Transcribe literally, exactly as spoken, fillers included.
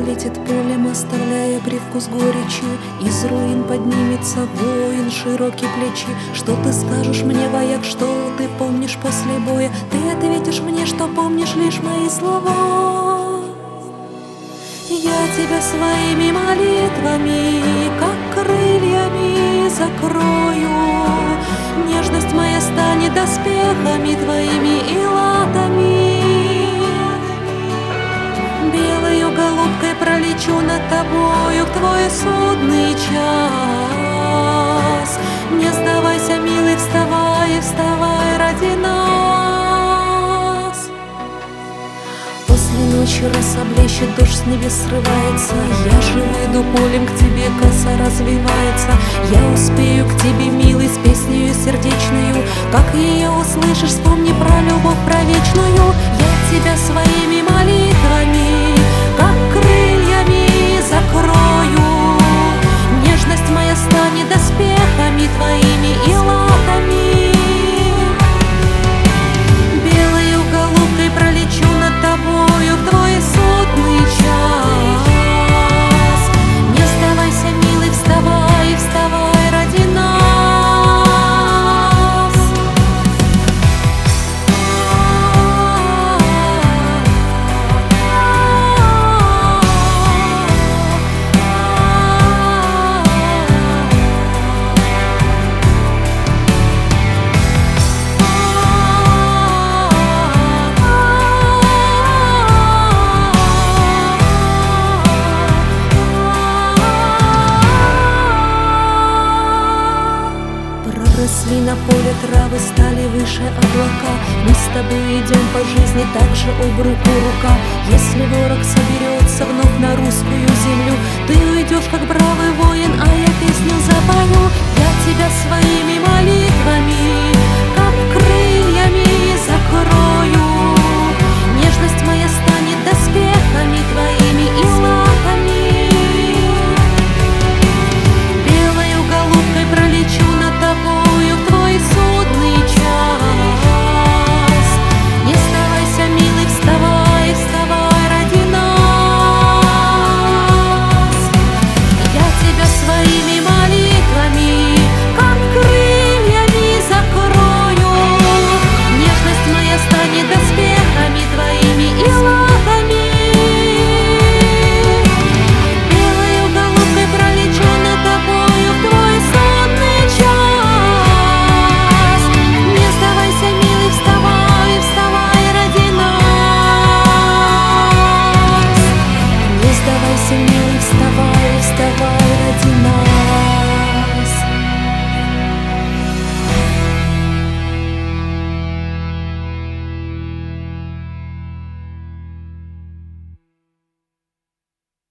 полетит полем, оставляя привкус горечи. Из руин поднимется воин, широкие плечи. Что ты скажешь мне, вояк, что ты помнишь после боя? Ты ответишь мне, что помнишь лишь мои слова. Я тебя своими молитвами, как крыльями, закрою. Нежность моя станет доспехами твоими и латами. Белою голубкой пролечу над тобою в твой судный час. Не сдавайся, милый, вставай, вставай ради нас. После ночи роса блещет, дождь с небес срывается. Я же выйду полем, к тебе коса развивается. Я успею к тебе, милый, с песнею сердечною. Как ее услышишь, вспомни про любовь, про вечную. Я тебя своими молитвами, как крыльями, закрою. Нежность моя станет доспехами твоими и латами. Белою голубкой пролечу над тобою в твой судный час. Не сдавайся, милый, вставай, вставай ради нас. Росли на поле травы, стали выше облака. Мы с тобой идем по жизни так же об руку рука. Если ворог соберется вновь на русскую землю, ты уйдешь как бравый воин, а я песню запою. Я тебя своими молитвами,